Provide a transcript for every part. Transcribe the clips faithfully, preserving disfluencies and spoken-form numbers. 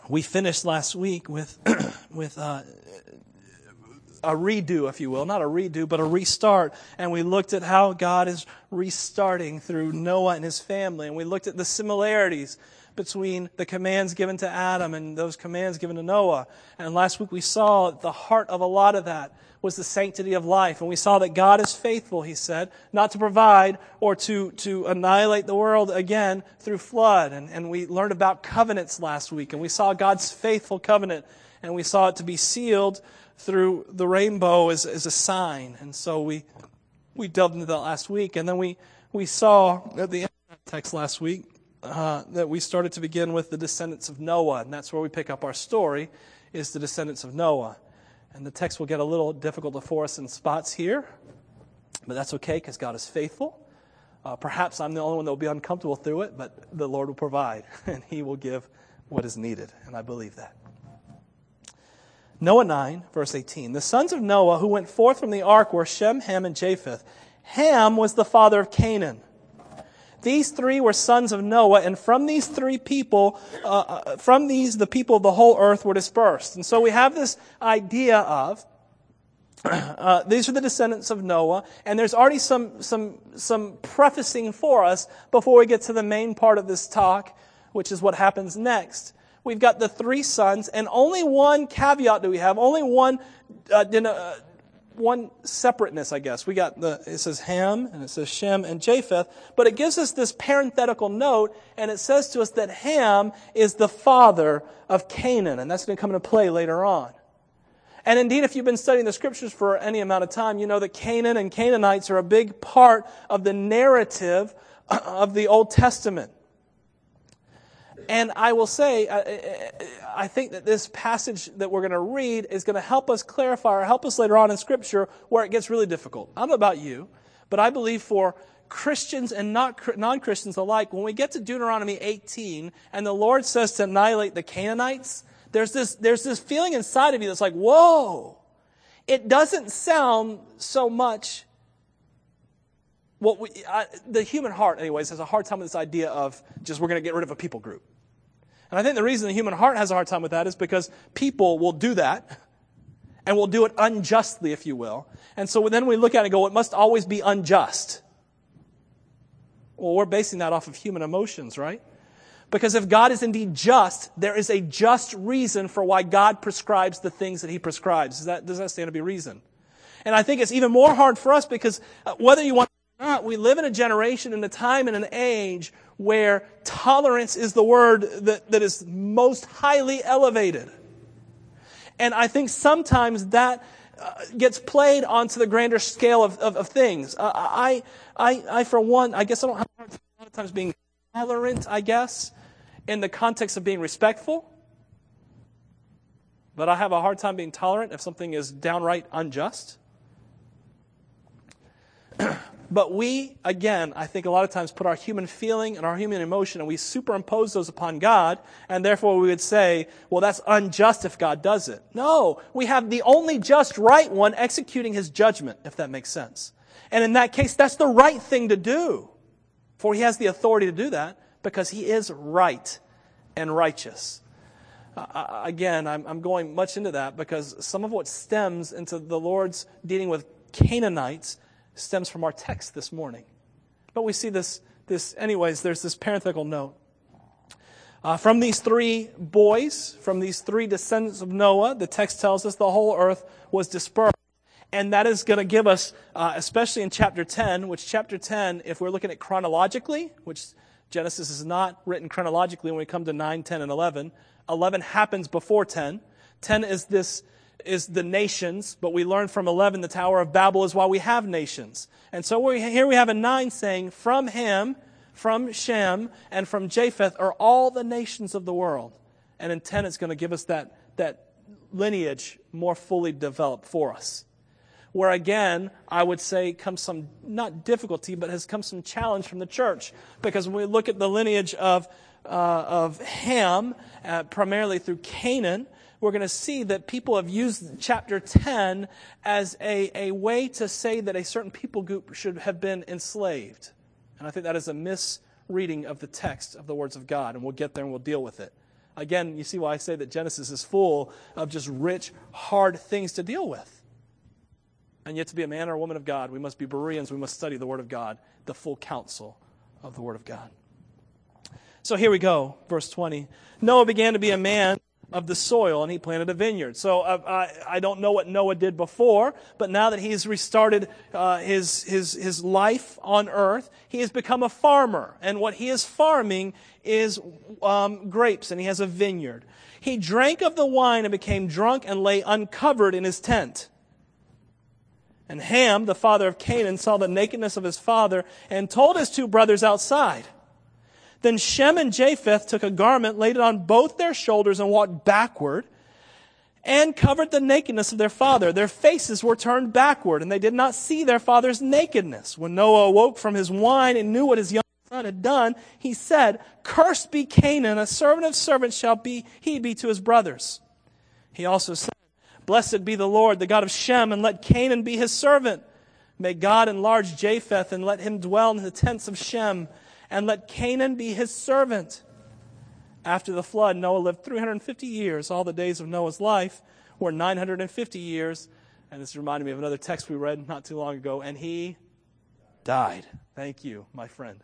We finished last week with with uh, a redo, if you will. Not a redo, but a restart. And we looked at how God is restarting through Noah and his family. And we looked at the similarities between the commands given to Adam and those commands given to Noah. And last week we saw the heart of a lot of that was the sanctity of life. And we saw that God is faithful, he said, not to provide or to, to annihilate the world again through flood. And, and we learned about covenants last week. And we saw God's faithful covenant. And we saw it to be sealed through the rainbow as, as a sign. And so we we delved into that last week. And then we, we saw at the end of that text last week uh, that we started to begin with the descendants of Noah. And that's where we pick up our story, is the descendants of Noah. And the text will get a little difficult for us in spots here, but that's okay because God is faithful. Uh, perhaps I'm the only one that will be uncomfortable through it, but the Lord will provide, and he will give what is needed, and I believe that. Noah nine, verse eighteen. The sons of Noah who went forth from the ark were Shem, Ham, and Japheth. Ham was the father of Canaan. These three were sons of Noah, and from these three people, uh, from these, the people of the whole earth were dispersed. And so we have this idea of, uh, these are the descendants of Noah, and there's already some, some, some prefacing for us before we get to the main part of this talk, which is what happens next. We've got the three sons, and only one caveat do we have, only one, uh, uh, one separateness, I guess. We got the, it says Ham, and it says Shem, and Japheth, but it gives us this parenthetical note, and it says to us that Ham is the father of Canaan, and that's going to come into play later on. And indeed, if you've been studying the scriptures for any amount of time, you know that Canaan and Canaanites are a big part of the narrative of the Old Testament. And I will say, I think that this passage that we're going to read is going to help us clarify or help us later on in Scripture where it gets really difficult. I don't know about you, but I believe for Christians and not non-Christians alike, when we get to Deuteronomy eighteen and the Lord says to annihilate the Canaanites, there's this, there's this feeling inside of you that's like, whoa, it doesn't sound so much. What we, I, the human heart, anyways, has a hard time with this idea of just we're going to get rid of a people group. And I think the reason the human heart has a hard time with that is because people will do that and will do it unjustly, if you will. And so then we look at it and go, it must always be unjust. Well, we're basing that off of human emotions, right? Because if God is indeed just, there is a just reason for why God prescribes the things that he prescribes. Does that, does that stand to be reason? And I think it's even more hard for us because whether you want not, we live in a generation, in a time, and an age where tolerance is the word that, that is most highly elevated. And I think sometimes that uh, gets played onto the grander scale of, of, of things. Uh, I, I, I, for one, I guess I don't have a hard time a lot of times being tolerant, I guess, in the context of being respectful. But I have a hard time being tolerant if something is downright unjust. But we, again, I think a lot of times put our human feeling and our human emotion and we superimpose those upon God, and therefore we would say, well, that's unjust if God does it. No, we have the only just right one executing his judgment, if that makes sense. And in that case, that's the right thing to do. For he has the authority to do that because he is right and righteous. Uh, again, I'm, I'm going much into that because some of what stems into the Lord's dealing with Canaanites stems from our text this morning. But we see this, this anyways, there's this parenthetical note. Uh, from these three boys, from these three descendants of Noah, the text tells us the whole earth was dispersed. And that is going to give us, uh, especially in chapter ten, which chapter ten, if we're looking at chronologically, which Genesis is not written chronologically when we come to nine, ten, and eleven. eleven happens before ten. ten is this is the nations, but we learn from eleven the Tower of Babel is why we have nations. And so we, here we have a nine saying, from Ham, from Shem, and from Japheth are all the nations of the world. And in ten it's going to give us that, that lineage more fully developed for us. Where again, I would say comes some, not difficulty, but has come some challenge from the church. Because when we look at the lineage of, uh, of Ham, uh, primarily through Canaan, we're going to see that people have used chapter ten as a, a way to say that a certain people group should have been enslaved. And I think that is a misreading of the text of the words of God, and we'll get there and we'll deal with it. Again, you see why I say that Genesis is full of just rich, hard things to deal with. And yet to be a man or a woman of God, we must be Bereans, we must study the Word of God, the full counsel of the Word of God. So here we go, verse twenty. Noah began to be a man of the soil, and he planted a vineyard. So uh, I, I don't know what Noah did before, but now that he's restarted uh, his, his, his life on earth, he has become a farmer. And what he is farming is um, grapes, and he has a vineyard. He drank of the wine and became drunk and lay uncovered in his tent. And Ham, the father of Canaan, saw the nakedness of his father and told his two brothers outside. Then Shem and Japheth took a garment, laid it on both their shoulders, and walked backward, and covered the nakedness of their father. Their faces were turned backward, and they did not see their father's nakedness. When Noah awoke from his wine and knew what his young son had done, he said, "Cursed be Canaan, a servant of servants shall be he be to his brothers." He also said, "Blessed be the Lord, the God of Shem, and let Canaan be his servant. May God enlarge Japheth, and let him dwell in the tents of Shem, and let Canaan be his servant." After the flood, Noah lived three hundred fifty years. All the days of Noah's life were nine hundred fifty years. And this reminded me of another text we read not too long ago. And he died. Thank you, my friend.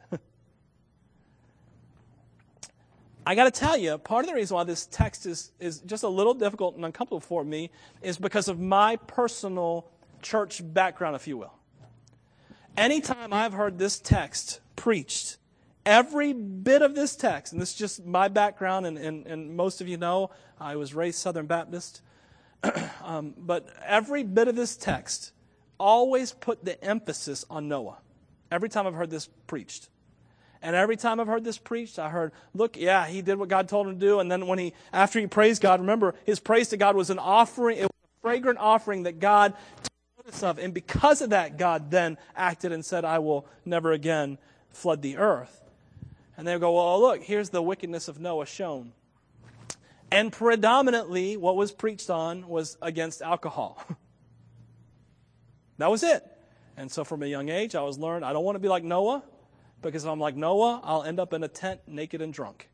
I got to tell you, part of the reason why this text is, is just a little difficult and uncomfortable for me is because of my personal church background, if you will. Anytime I've heard this text preached, every bit of this text, and this is just my background, and, and, and most of you know, I was raised Southern Baptist, um, but every bit of this text always put the emphasis on Noah. Every time I've heard this preached. And every time I've heard this preached, I heard, look, yeah, he did what God told him to do. And then when he, after he praised God, remember, his praise to God was an offering. It was a fragrant offering that God took notice of. And because of that, God then acted and said, "I will never again flood the earth." And they go, well, look, here's the wickedness of Noah shown. And predominantly, what was preached on was against alcohol. That was it. And so from a young age, I was learned, I don't want to be like Noah. Because if I'm like Noah, I'll end up in a tent naked and drunk.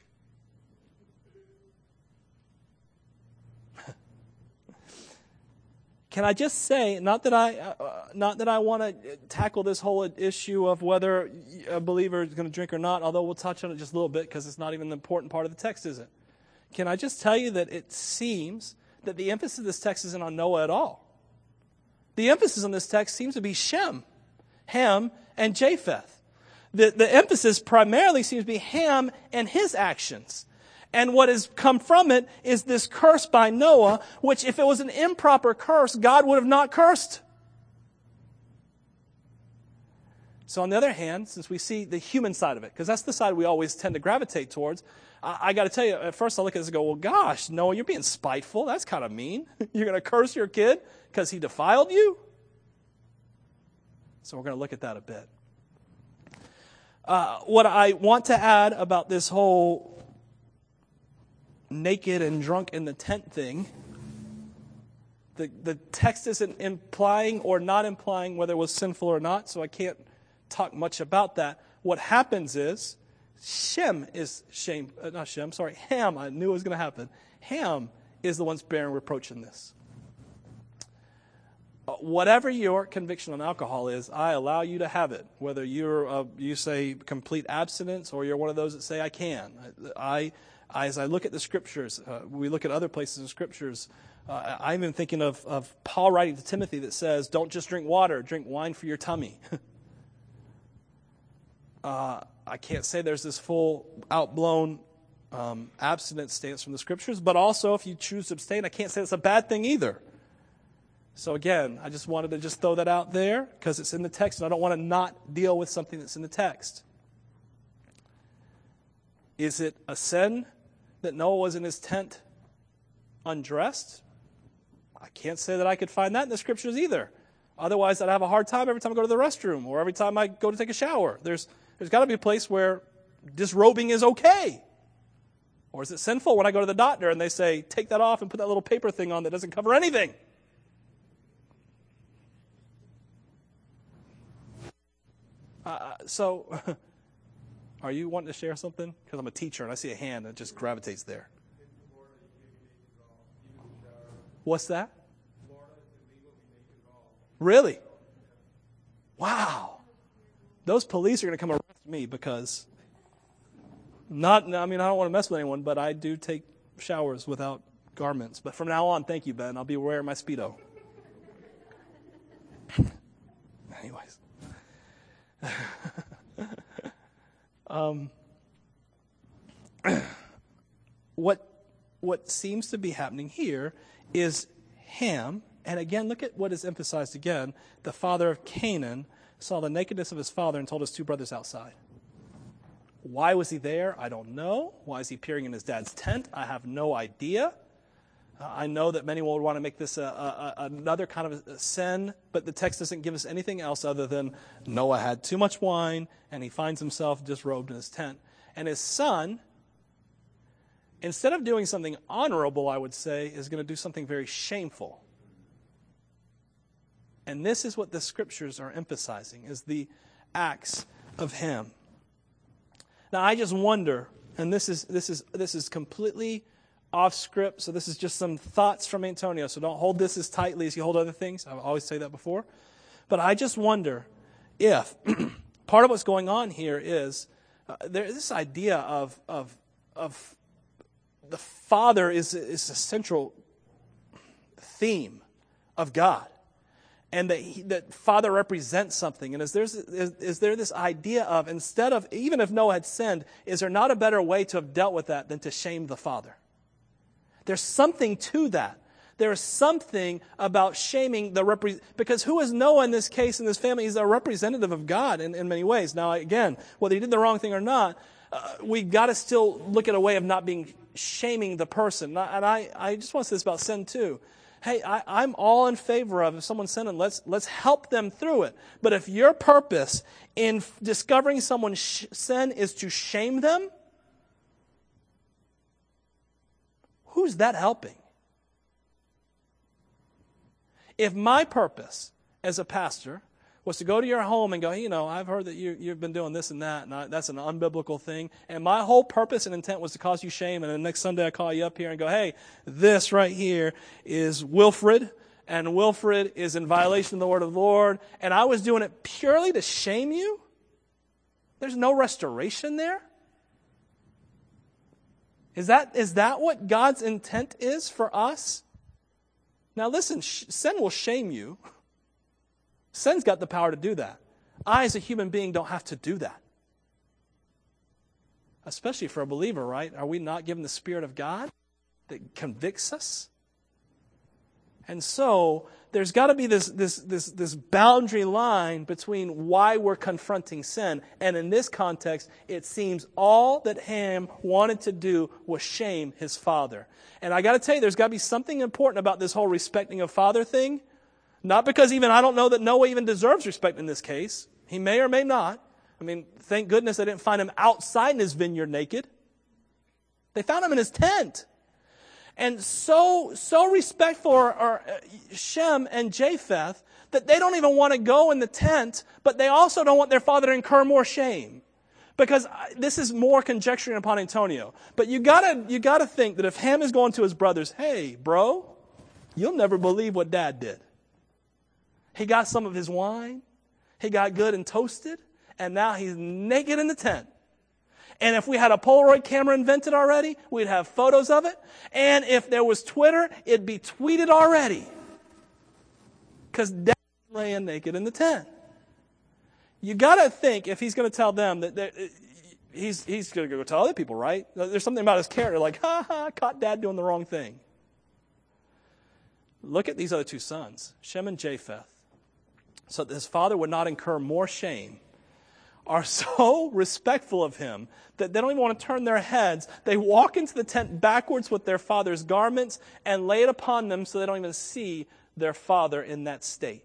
Can I just say, not that I, uh, not that I want to tackle this whole issue of whether a believer is going to drink or not, although we'll touch on it just a little bit because it's not even the important part of the text, is it? Can I just tell you that it seems that the emphasis of this text isn't on Noah at all. The emphasis on this text seems to be Shem, Ham, and Japheth. The, the emphasis primarily seems to be Ham and his actions. And what has come from it is this curse by Noah, which if it was an improper curse, God would have not cursed. So on the other hand, since we see the human side of it, because that's the side we always tend to gravitate towards, I, I got to tell you, at first I look at this and go, well, gosh, Noah, you're being spiteful. That's kind of mean. You're going to curse your kid because he defiled you? So we're going to look at that a bit. Uh, what I want to add about this whole naked and drunk in the tent thing, the, the text isn't implying or not implying whether it was sinful or not, so I can't talk much about that. What happens is, Shem is shame, uh, not Shem, sorry, Ham, I knew it was going to happen. Ham is the one bearing reproach in this. Whatever your conviction on alcohol is, I allow you to have it. Whether you're uh, you say complete abstinence or you're one of those that say I can. I, I as I look at the scriptures, uh, we look at other places in scriptures. Uh, I'm even thinking of, of Paul writing to Timothy that says, "Don't just drink water, drink wine for your tummy." uh, I can't say there's this full outblown um, abstinence stance from the scriptures, but also if you choose to abstain, I can't say it's a bad thing either. So again, I just wanted to just throw that out there because it's in the text, and I don't want to not deal with something that's in the text. Is it a sin that Noah was in his tent undressed? I can't say that I could find that in the scriptures either. Otherwise, I'd have a hard time every time I go to the restroom or every time I go to take a shower. There's there's got to be a place where disrobing is okay. Or is it sinful when I go to the doctor and they say, take that off and put that little paper thing on that doesn't cover anything? Uh, so, Are you wanting to share something? Because I'm a teacher and I see a hand that just gravitates there. What's that? Really? Wow. Those police are going to come arrest me because not, I mean, I don't want to mess with anyone, but I do take showers without garments. But from now on, thank you, Ben. I'll be wearing my Speedo. Anyways. um, what, what seems to be happening here is Ham, and again, look at what is emphasized again. The father of Canaan saw the nakedness of his father and told his two brothers outside. Why was he there? I don't know. Why is he appearing in his dad's tent? I have no idea. Uh, I know that many will want to make this a, a, a, another kind of a sin, but the text doesn't give us anything else other than Noah had too much wine, and he finds himself disrobed in his tent. And his son, instead of doing something honorable, I would say, is going to do something very shameful. And this is what the scriptures are emphasizing, is the acts of Ham. Now, I just wonder, and this is this is this is completely off script, so this is just some thoughts from Antonio, so don't hold this as tightly as you hold other things. I always say that before. But I just wonder if part of what's going on here is uh, there's this idea of of of the Father is is a central theme of God. And that, he, that Father represents something. And is, there's, is, is there this idea of, instead of, even if Noah had sinned, is there not a better way to have dealt with that than to shame the Father? There's something to that. There is something about shaming the repre- because who is Noah in this case, in this family? He's a representative of God in, in many ways. Now, again, whether he did the wrong thing or not, uh, we got to still look at a way of not being shaming the person. And I, I just want to say this about sin too. Hey, I, I'm all in favor of if someone's sinning, let's let's help them through it. But if your purpose in f- discovering someone's sh- sin is to shame them, who's that helping? If my purpose as a pastor was to go to your home and go, hey, you know, I've heard that you, you've been doing this and that, and I, that's an unbiblical thing, and my whole purpose and intent was to cause you shame, and then next Sunday I call you up here and go, hey, this right here is Wilfred, and Wilfred is in violation of the word of the Lord, and I was doing it purely to shame you? There's no restoration there? Is that is that what God's intent is for us? Now listen, sh- sin will shame you. Sin's got the power to do that. I, as a human being, don't have to do that. Especially for a believer, right? Are we not given the Spirit of God that convicts us? And so there's got to be this, this, this, this boundary line between why we're confronting sin. And in this context, it seems all that Ham wanted to do was shame his father. And I got to tell you, there's got to be something important about this whole respecting of father thing. Not because even I don't know that Noah even deserves respect in this case. He may or may not. I mean, thank goodness they didn't find him outside in his vineyard naked. They found him in his tent. And so so respectful are, are Shem and Japheth that they don't even want to go in the tent, but they also don't want their father to incur more shame. Because this is more conjecturing upon Antonio. But you gotta you gotta think that if Ham is going to his brothers, hey, bro, you'll never believe what Dad did. He got some of his wine. He got good and toasted. And now he's naked in the tent. And if we had a Polaroid camera invented already, we'd have photos of it. And if there was Twitter, it'd be tweeted already. Because Dad's laying naked in the tent. You got to think, if he's going to tell them, that, that he's, he's going to go tell other people, right? There's something about his character, like, ha ha, caught Dad doing the wrong thing. Look at these other two sons, Shem and Japheth. So that his father would not incur more shame, are so respectful of him that they don't even want to turn their heads. They walk into the tent backwards with their father's garments and lay it upon them so they don't even see their father in that state.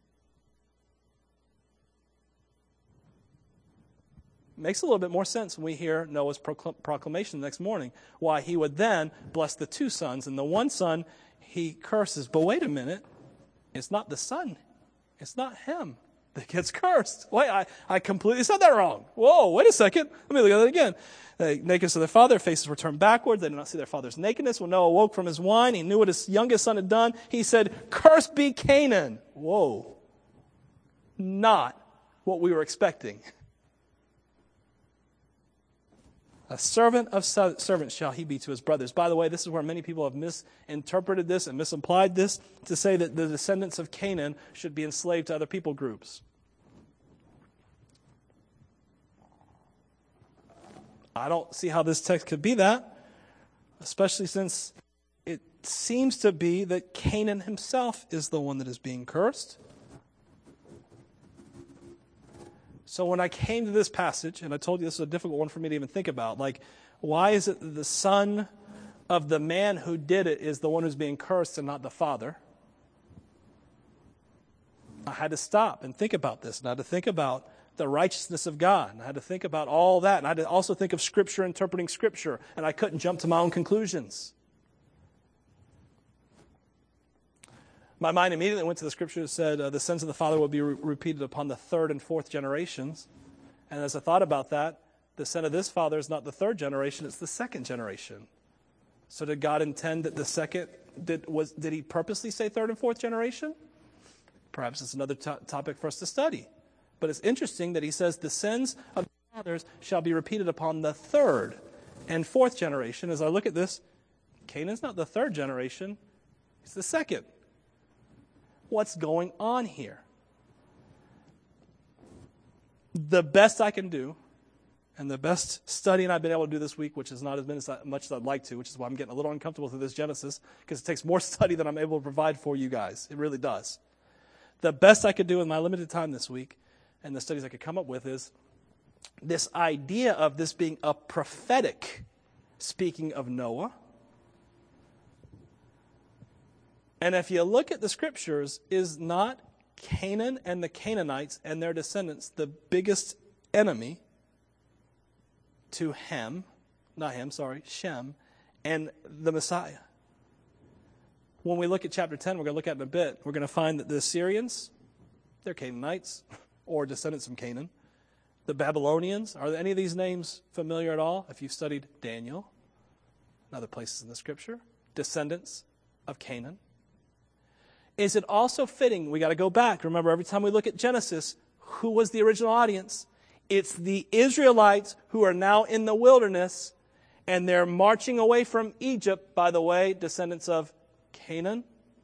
Makes a little bit more sense when we hear Noah's proclamation the next morning, why he would then bless the two sons. And the one son, he curses. But wait a minute, it's not the son. It's not him. that gets cursed. Wait, I, I completely said that wrong. Whoa, wait a second. Let me look at that again. The nakedness of their father, their faces were turned backwards. They did not see their father's nakedness. When Noah awoke from his wine, he knew what his youngest son had done. He said, "Cursed be Canaan." Whoa. Not what we were expecting. A servant of servants shall he be to his brothers. By the way, this is where many people have misinterpreted this and misapplied this to say that the descendants of Canaan should be enslaved to other people groups. I don't see how this text could be that, especially since it seems to be that Canaan himself is the one that is being cursed. So when I came to this passage, and I told you this is a difficult one for me to even think about, like, why is it that the son of the man who did it is the one who's being cursed and not the father? I had to stop and think about this, and I had to think about the righteousness of God, and I had to think about all that, and I had to also think of Scripture interpreting Scripture, and I couldn't jump to my own conclusions. My mind immediately went to the Scripture that said uh, the sins of the father will be re- repeated upon the third and fourth generations. And as I thought about that, the sin of this father is not the third generation, it's the second generation. So did God intend that the second, did, was, did he purposely say third and fourth generation? Perhaps it's another to- topic for us to study. But it's interesting that he says the sins of the fathers shall be repeated upon the third and fourth generation. As I look at this, Canaan's not the third generation, it's the second. What's going on here? The best I can do, and the best studying I've been able to do this week, which is not as much as I'd like to, which is why I'm getting a little uncomfortable through this Genesis, because it takes more study than I'm able to provide for you guys. It really does. The best I could do in my limited time this week, and the studies I could come up with, is this idea of this being a prophetic speaking of Noah. And if you look at the Scriptures, is not Canaan and the Canaanites and their descendants the biggest enemy to Ham, not Ham, sorry, Shem, and the Messiah? When we look at chapter ten, we're going to look at it in a bit, we're going to find that the Assyrians, they're Canaanites, or descendants from Canaan. The Babylonians, are any of these names familiar at all? If you've studied Daniel and other places in the Scripture, descendants of Canaan. Is it also fitting, we got to go back, remember every time we look at Genesis, who was the original audience? It's the Israelites who are now in the wilderness, and they're marching away from Egypt, by the way, descendants of Canaan.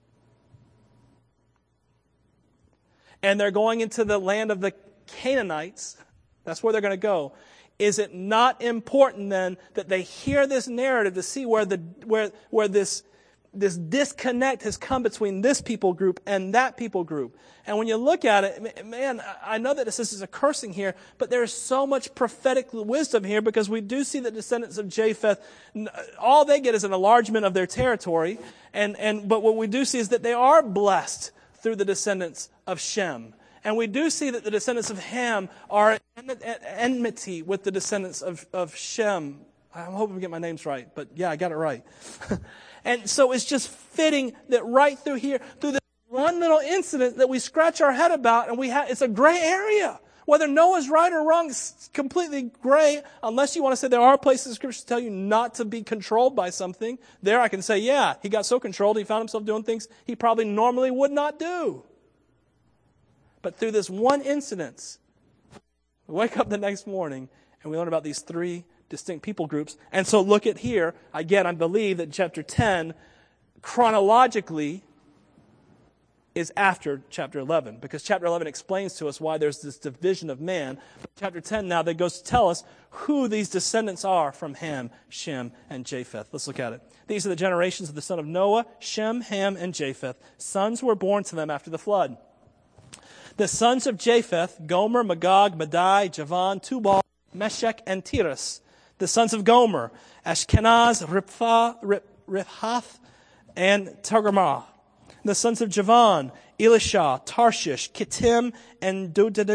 And they're going into the land of the Canaanites. That's where they're going to go. Is it not important then that they hear this narrative to see where the where where this this disconnect has come between this people group and that people group? And when you look at it, man, I know that this is a cursing here, but there is so much prophetic wisdom here, because we do see the descendants of Japheth, all they get is an enlargement of their territory. And, and but what we do see is that they are blessed through the descendants of Shem. And we do see that the descendants of Ham are at enmity with the descendants of, of Shem. I'm hoping I get my names right, but yeah, I got it right. And so it's just fitting that right through here, through this one little incident that we scratch our head about, and we have, it's a gray area. Whether Noah's right or wrong is completely gray, unless you want to say there are places in Scripture to tell you not to be controlled by something. There I can say, yeah, he got so controlled, he found himself doing things he probably normally would not do. But through this one incident, we wake up the next morning and we learn about these three distinct people groups. And so look at here. Again, I believe that chapter ten, chronologically, is after chapter eleven. Because chapter eleven explains to us why there's this division of man. But chapter ten now that goes to tell us who these descendants are from Ham, Shem, and Japheth. Let's look at it. These are the generations of the son of Noah, Shem, Ham, and Japheth. Sons were born to them after the flood. The sons of Japheth, Gomer, Magog, Madai, Javan, Tubal, Meshech, and Tiras. The sons of Gomer, Ashkenaz, Ripha, Riphath, and Togarmah. The sons of Javan, Elisha, Tarshish, Kittim, and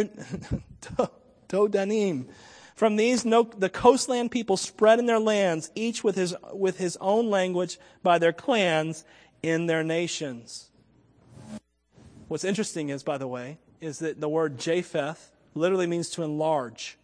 Dodanim. From these, no, the coastland people spread in their lands, each with his, with his own language by their clans in their nations. What's interesting is, by the way, is that the word Japheth literally means to enlarge.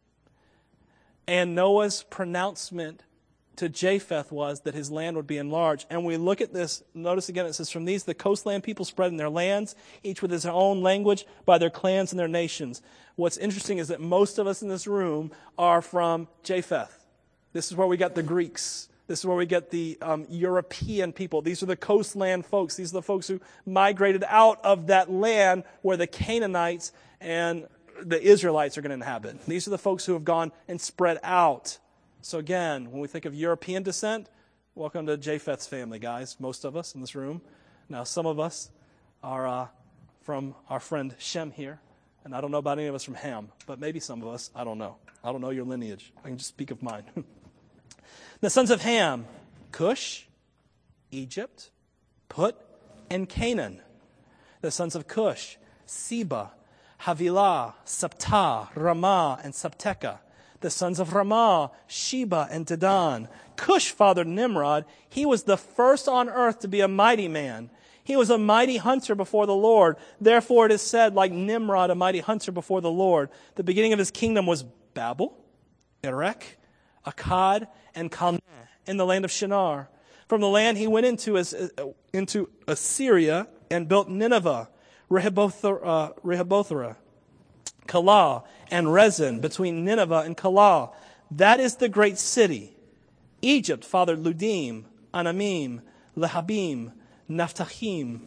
And Noah's pronouncement to Japheth was that his land would be enlarged. And we look at this, notice again, it says, from these the coastland people spread in their lands, each with his own language, by their clans and their nations. What's interesting is that most of us in this room are from Japheth. This is where we got the Greeks. This is where we get the um, European people. These are the coastland folks. These are the folks who migrated out of that land where the Canaanites and the Israelites are going to inhabit. These are the folks who have gone and spread out. So again, when we think of European descent, welcome to Japheth's family, guys, most of us in this room. Now, some of us are uh, from our friend Shem here, and I don't know about any of us from Ham, but maybe some of us, I don't know. I don't know your lineage. I can just speak of mine. The sons of Ham, Cush, Egypt, Put, and Canaan. The sons of Cush, Seba, Havilah, Sabtah, Ramah, and Sabteka. The sons of Ramah, Sheba, and Dedan. Cush fathered Nimrod. He was the first on earth to be a mighty man. He was a mighty hunter before the Lord. Therefore it is said, like Nimrod, a mighty hunter before the Lord. The beginning of his kingdom was Babel, Erech, Akkad, and Calneh in the land of Shinar. From the land he went into, as, uh, into Assyria and built Nineveh, Rehoboth- Rehobothra, Calah, and Rezin, between Nineveh and Calah. That is the great city. Egypt fathered Ludim, Anamim, Lehabim, Naphtahim,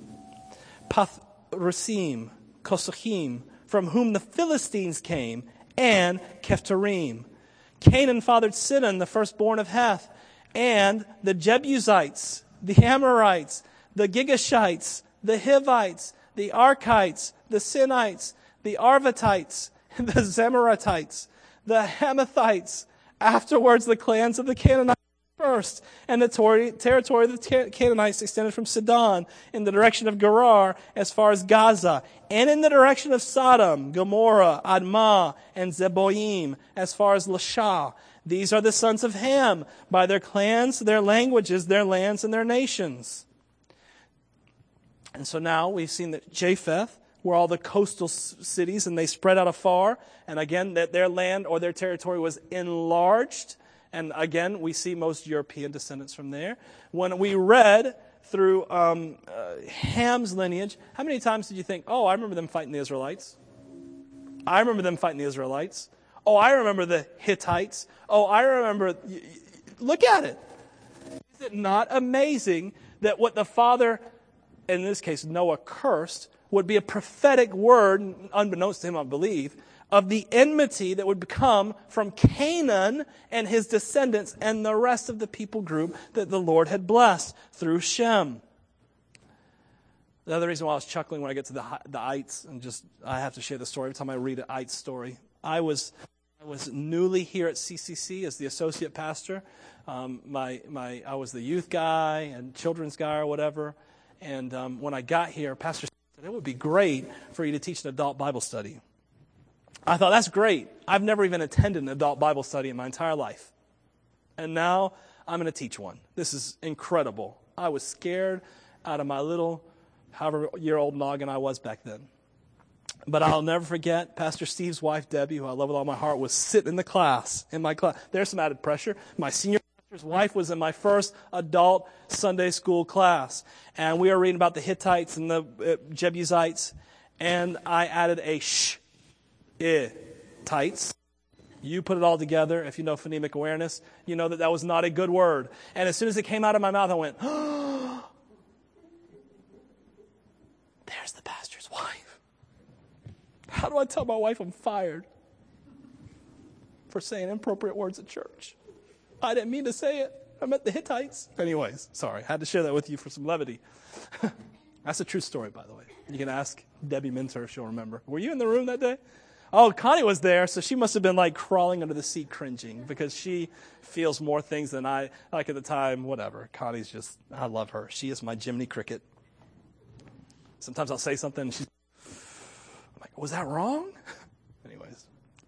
Pathrusim, Kosachim, from whom the Philistines came, and Kephtorim. Canaan fathered Sidon, the firstborn of Heth, and the Jebusites, the Amorites, the Gigashites, the Hivites, the Archites, the Sinites, the Arvatites, the Zemaratites, the Hamathites. Afterwards, the clans of the Canaanites first, and the tor- territory of the Canaanites extended from Sidon in the direction of Gerar as far as Gaza, and in the direction of Sodom, Gomorrah, Admah, and Zeboim as far as Lasha. These are the sons of Ham, by their clans, their languages, their lands, and their nations. And so now we've seen that Japheth were all the coastal cities, and they spread out afar. And again, that their land or their territory was enlarged. And again, we see most European descendants from there. When we read through um, uh, Ham's lineage, how many times did you think, oh, I remember them fighting the Israelites? I remember them fighting the Israelites. Oh, I remember the Hittites. Oh, I remember. Look at it. Is it not amazing that what the father, in this case Noah, cursed, would be a prophetic word, unbeknownst to him, I believe, of the enmity that would come from Canaan and his descendants and the rest of the people group that the Lord had blessed through Shem. The other reason why I was chuckling when I get to the the ites, and just I have to share the story every time I read an ite story. I was I was newly here at C C C as the associate pastor. Um, my my I was the youth guy and children's guy or whatever. And um, when I got here, Pastor said it would be great for you to teach an adult Bible study. I thought, that's great. I've never even attended an adult Bible study in my entire life. And now I'm going to teach one. This is incredible. I was scared out of my little, however-year-old noggin I was back then. But I'll never forget, Pastor Steve's wife, Debbie, who I love with all my heart, was sitting in the class, in my class. There's some added pressure. My senior pastor's wife was in my first adult Sunday school class. And we were reading about the Hittites and the uh, Jebusites. And I added a shh. Eh, tights. You put it all together. If you know phonemic awareness, you know that that was not a good word. And as soon as it came out of my mouth, I went, oh, there's the pastor's wife. How do I tell my wife I'm fired for saying inappropriate words at church? I didn't mean to say it. I meant the Hittites. Anyways, sorry. I had to share that with you for some levity. That's a true story, by the way. You can ask Debbie Minter if she'll remember. Were you in the room that day? Oh, Connie was there, so she must have been like crawling under the seat cringing because she feels more things than I, like at the time, whatever. Connie's just, I love her. She is my Jiminy Cricket. Sometimes I'll say something and she's, I'm like, was that wrong? Anyways.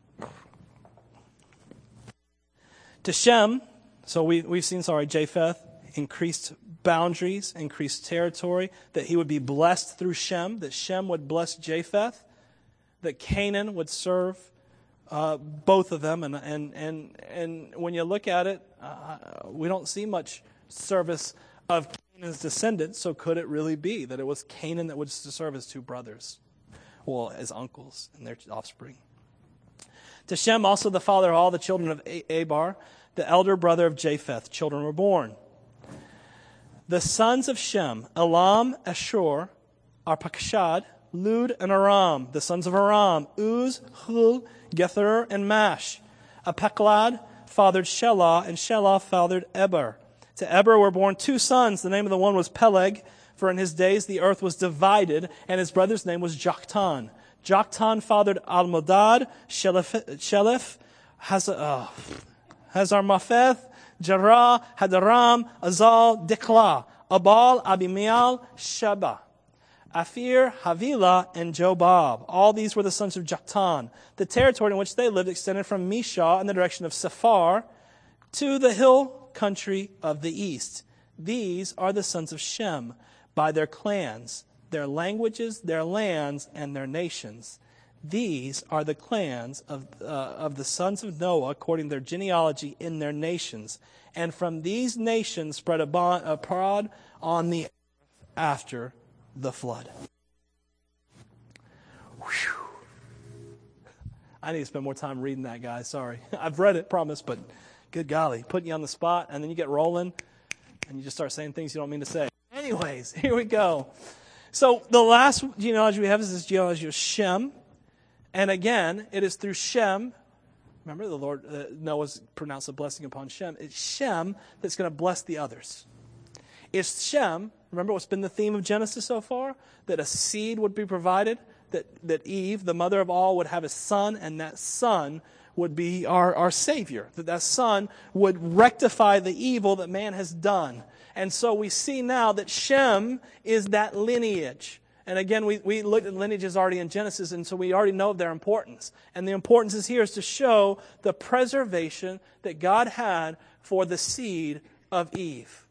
To Shem, so we, we've seen, sorry, Japheth, increased boundaries, increased territory, that he would be blessed through Shem, that Shem would bless Japheth. that Canaan would serve uh, both of them. And, and, and, and when you look at it, uh, we don't see much service of Canaan's descendants, so could it really be that it was Canaan that would serve his two brothers? Well, as uncles and their offspring. To Shem, also the father of all the children of Eber, the elder brother of Japheth, children were born. The sons of Shem, Elam, Ashur, Arpachshad, Lud, and Aram. The sons of Aram, Uz, Hul, Gether, and Mash. Apeklad fathered Shelah, and Shelah fathered Eber. To Eber were born two sons. The name of the one was Peleg, for in his days the earth was divided, and his brother's name was Joktan. Joktan fathered Almodad, Shelef, Hazar, Hazarmafeth, Jerah, Hadaram, Azal, Diklah, Abal, Abimael, Sheba, Aphir, Havilah, and Jobab. All these were the sons of Joktan. The territory in which they lived extended from Mishah in the direction of Sephar to the hill country of the east. These are the sons of Shem by their clans, their languages, their lands, and their nations. These are the clans of, uh, of the sons of Noah according to their genealogy in their nations. And from these nations spread abroad on the earth after the flood. Whew. I need to spend more time reading that, guys. Sorry. I've read it, promise, but good golly, putting you on the spot, and then you get rolling, and you just start saying things you don't mean to say. Anyways, here we go. So the last genealogy we have is this genealogy of Shem. And again, it is through Shem. Remember, the Lord, uh, Noah's pronounced a blessing upon Shem. It's Shem that's going to bless the others. It's Shem, remember what's been the theme of Genesis so far? That a seed would be provided, that, that Eve, the mother of all, would have a son, and that son would be our, our Savior. That that son would rectify the evil that man has done. And so we see now that Shem is that lineage. And again, we, we looked at lineages already in Genesis, and so we already know of their importance. And the importance is here is to show the preservation that God had for the seed of Eve.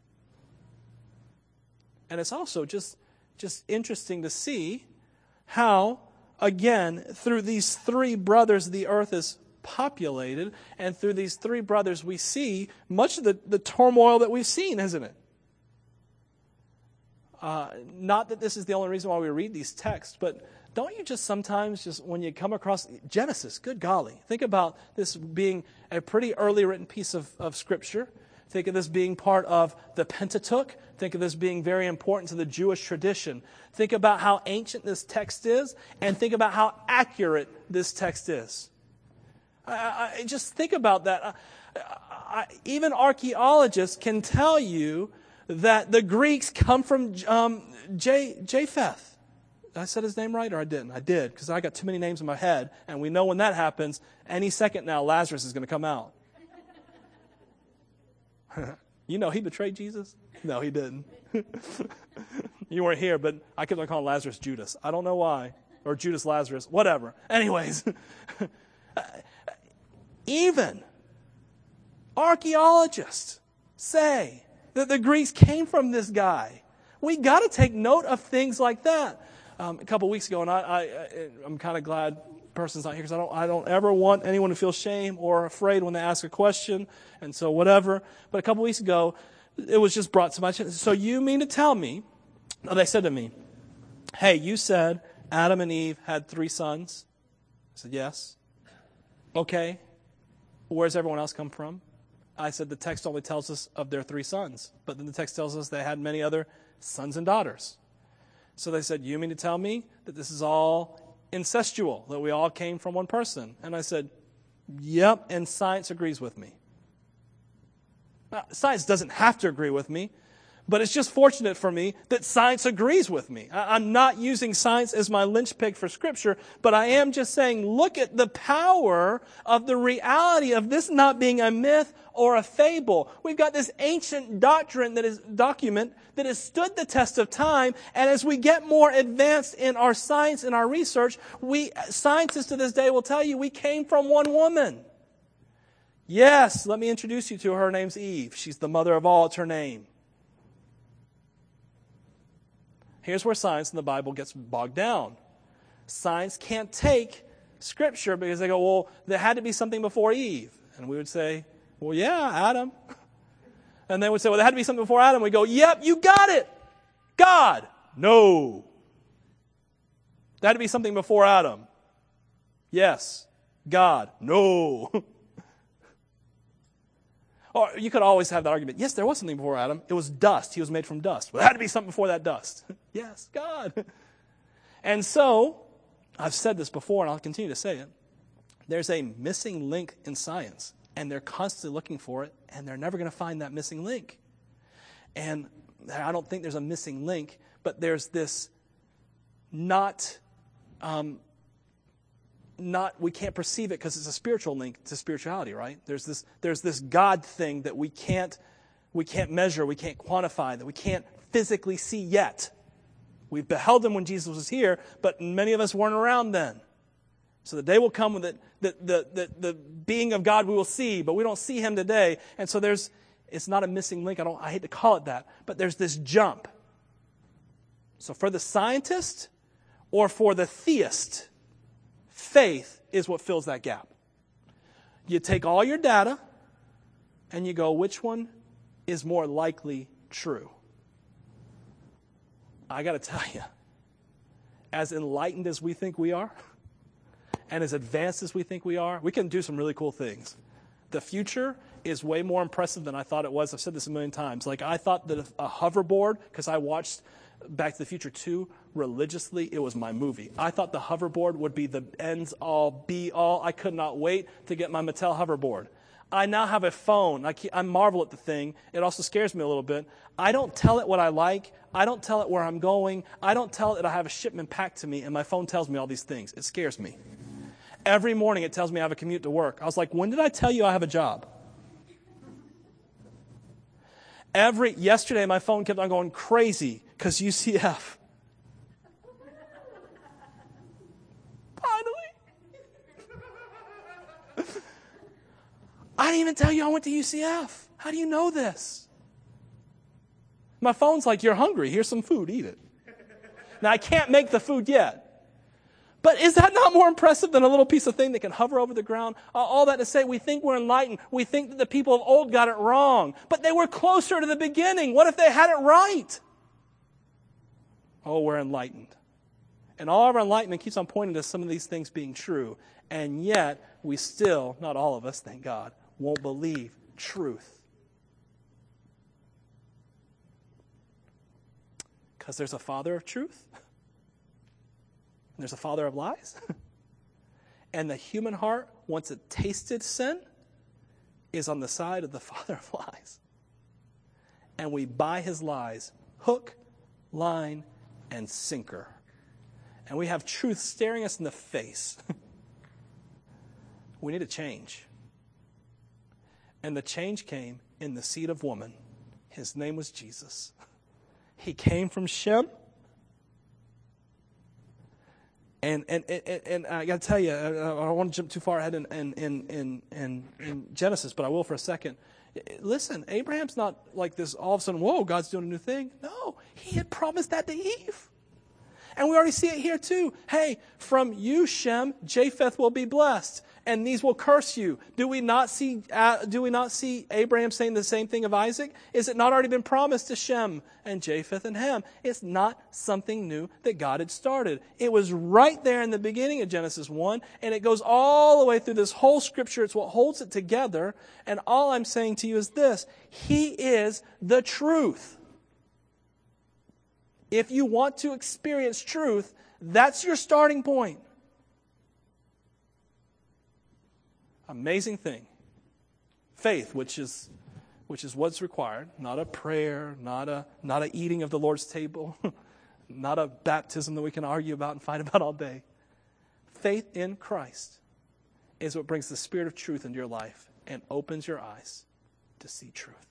And it's also just, just interesting to see how, again, through these three brothers, the earth is populated. And through these three brothers, we see much of the, the turmoil that we've seen, isn't it? Uh, not that this is the only reason why we read these texts, but don't you just sometimes, just when you come across Genesis, good golly, think about this being a pretty early written piece of, of Scripture. Think of this being part of the Pentateuch. Think of this being very important to the Jewish tradition. Think about how ancient this text is, and think about how accurate this text is. I, I, just think about that. I, I, even archaeologists can tell you that the Greeks come from um, J, Japheth. Did I said his name right or I didn't? I did, because I got too many names in my head. And we know when that happens, any second now, Lazarus is going to come out. You know, he betrayed Jesus? No, he didn't. You weren't here, but I kept on calling Lazarus Judas. I don't know why. Or Judas Lazarus, whatever. Anyways, even archaeologists say that the Greeks came from this guy. We got to take note of things like that. Um, a couple weeks ago, and I, I, I'm kind of glad person's not here because I don't, I don't ever want anyone to feel shame or afraid when they ask a question, and so whatever. But a couple weeks ago, it was just brought to my attention. So you mean to tell me, they said to me, hey, you said Adam and Eve had three sons? I said, yes. Okay. Where's everyone else come from? I said, the text only tells us of their three sons. But then the text tells us they had many other sons and daughters. So they said, you mean to tell me that this is all incestual, that we all came from one person? And I said, yep, and science agrees with me. Now, science doesn't have to agree with me, but it's just fortunate for me that science agrees with me. I'm not using science as my linchpin for Scripture, but I am just saying, look at the power of the reality of this not being a myth or a fable. We've got this ancient doctrine that is document that has stood the test of time, and as we get more advanced in our science and our research, we scientists to this day will tell you we came from one woman. Yes, let me introduce you to her. Her name's Eve. She's the mother of all. It's her name. Here's where science in the Bible gets bogged down. Science can't take Scripture because they go, well, there had to be something before Eve. And we would say, well, yeah, Adam. And they would say, well, there had to be something before Adam. We go, yep, you got it. God. No. There had to be something before Adam. Yes. God. No. Or you could always have that argument. Yes, there was something before Adam. It was dust. He was made from dust. Well, there had to be something before that dust. Yes, God. And so, I've said this before, and I'll continue to say it. There's a missing link in science, and they're constantly looking for it, and they're never going to find that missing link. And I don't think there's a missing link, but there's this not... Um, Not we can't perceive it because it's a spiritual link to spirituality, right? There's this there's this God thing that we can't we can't measure, we can't quantify, that we can't physically see yet. We've beheld him when Jesus was here, but many of us weren't around then. So the day will come when the the the the, the being of God we will see, but we don't see him today. And so there's it's not a missing link. I don't I hate to call it that, but there's this jump. So for the scientist or for the theist, faith is what fills that gap. You take all your data and you go, which one is more likely true? I got to tell you, as enlightened as we think we are, and as advanced as we think we are, we can do some really cool things. The future is way more impressive than I thought it was. I've said this a million times. Like, I thought that a hoverboard, because I watched Back to the Future two religiously, it was my movie. I thought the hoverboard would be the ends all, be all. I could not wait to get my Mattel hoverboard. I now have a phone. I, I marvel at the thing. It also scares me a little bit. I don't tell it what I like. I don't tell it where I'm going. I don't tell it that I have a shipment packed to me, and my phone tells me all these things. It scares me. Every morning it tells me I have a commute to work. I was like, when did I tell you I have a job? Every yesterday my phone kept on going crazy because U C F. Finally. I didn't even tell you I went to U C F. How do you know this? My phone's like, you're hungry. Here's some food. Eat it. Now, I can't make the food yet. But is that not more impressive than a little piece of thing that can hover over the ground? Uh, all that to say, we think we're enlightened. We think that the people of old got it wrong. But they were closer to the beginning. What if they had it right? Oh, we're enlightened. And all of our enlightenment keeps on pointing to some of these things being true. And yet, we still, not all of us, thank God, won't believe truth. Because there's a father of truth. And there's a father of lies. And the human heart, once it tasted sin, is on the side of the father of lies. And we buy his lies, hook, line, and sinker. And we have truth staring us in the face. We need a change. And the change came in the seed of woman. His name was Jesus. He came from Shem. And and and, and I got to tell you, I don't want to jump too far ahead in, in, in, in, in Genesis, but I will for a second. Listen, Abraham's not like this all of a sudden, whoa, God's doing a new thing. No, he had promised that to Eve. And we already see it here too. Hey, from you, Shem, Japheth will be blessed, and these will curse you. Do we not see uh, do we not see Abraham saying the same thing of Isaac? Is it not already been promised to Shem and Japheth and Ham? It's not something new that God had started. It was right there in the beginning of Genesis one, and it goes all the way through this whole scripture. It's what holds it together. And all I'm saying to you is this: He is the truth. If you want to experience truth, that's your starting point. Amazing thing. Faith, which is which is what's required, not a prayer, not a not a eating of the Lord's table, not a baptism that we can argue about and fight about all day. Faith in Christ is what brings the Spirit of truth into your life and opens your eyes to see truth.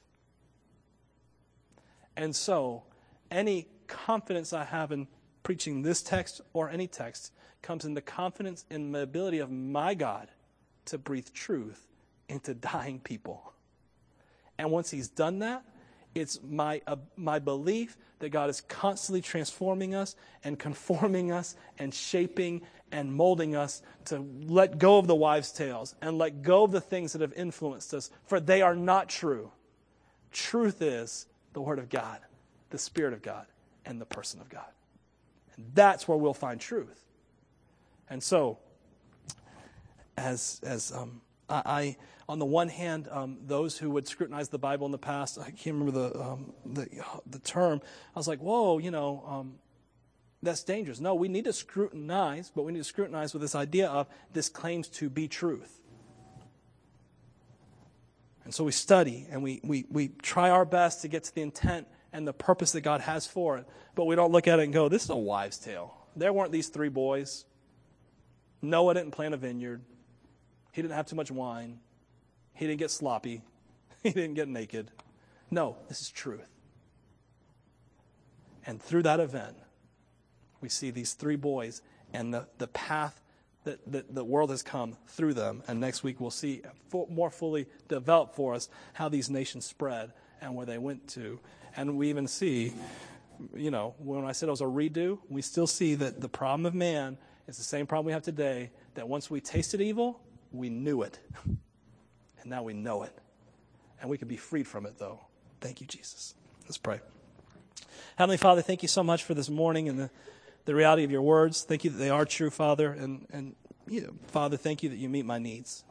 And so, any confidence I have in preaching this text or any text comes in the confidence in the ability of my God to breathe truth into dying people. And once he's done that, It's my, uh, my belief that God is constantly transforming us and conforming us and shaping and molding us to let go of the wives' tales and let go of the things that have influenced us, for they are not true. Truth is the Word of God, the Spirit of God, and the person of God. And that's where we'll find truth. And so, as as um, I, I, on the one hand, um, those who would scrutinize the Bible in the past, I can't remember the um, the, the term. I was like, whoa, you know, um, that's dangerous. No, we need to scrutinize, but we need to scrutinize with this idea of this claims to be truth. And so we study and we we we try our best to get to the intent and the purpose that God has for it. But we don't look at it and go, this is a wives' tale. There weren't these three boys. Noah didn't plant a vineyard. He didn't have too much wine. He didn't get sloppy. He didn't get naked. No, this is truth. And through that event, we see these three boys and the, the path that, that the world has come through them. And next week we'll see more fully developed for us how these nations spread and where they went to. And we even see, you know, when I said it was a redo, we still see that the problem of man is the same problem we have today, that once we tasted evil, we knew it. And now we know it. And we can be freed from it, though. Thank you, Jesus. Let's pray. Heavenly Father, thank you so much for this morning and the, the reality of your words. Thank you that they are true, Father. And, and you know, Father, thank you that you meet my needs.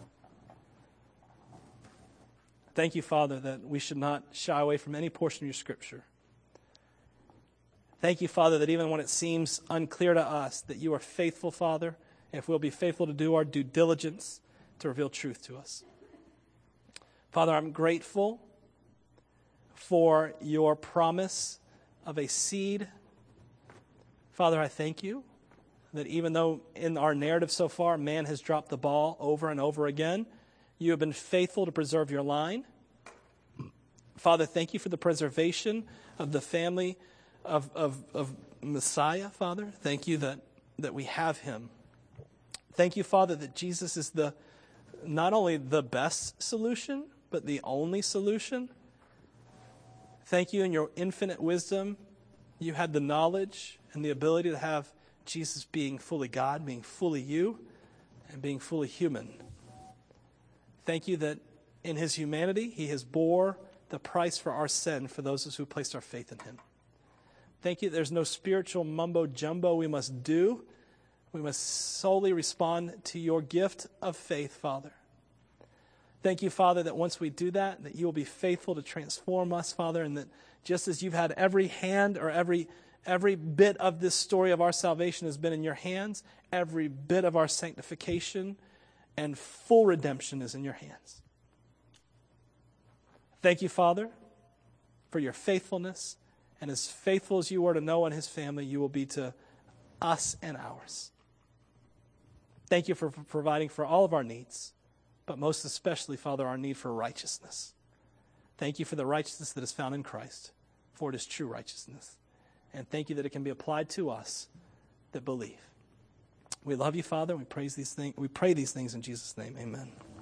Thank you, Father, that we should not shy away from any portion of your Scripture. Thank you, Father, that even when it seems unclear to us, that you are faithful, Father, if we'll be faithful to do our due diligence to reveal truth to us. Father, I'm grateful for your promise of a seed. Father, I thank you that even though in our narrative so far, man has dropped the ball over and over again, you have been faithful to preserve your line. Father, thank you for the preservation of the family of, of, of Messiah, Father. Thank you that, that we have him. Thank you, Father, that Jesus is the not only the best solution, but the only solution. Thank you in your infinite wisdom. You had the knowledge and the ability to have Jesus being fully God, being fully you, and being fully human. Thank you that in his humanity, he has bore the price for our sin for those of us who placed our faith in him. Thank you that there's no spiritual mumbo-jumbo we must do. We must solely respond to your gift of faith, Father. Thank you, Father, that once we do that, that you will be faithful to transform us, Father, and that just as you've had every hand or every every bit of this story of our salvation has been in your hands, every bit of our sanctification and full redemption is in your hands. Thank you, Father, for your faithfulness. And as faithful as you were to Noah and his family, you will be to us and ours. Thank you for providing for all of our needs, but most especially, Father, our need for righteousness. Thank you for the righteousness that is found in Christ, for it is true righteousness. And thank you that it can be applied to us that believe. We love you, Father. We praise these things. We pray these things in Jesus' name. Amen.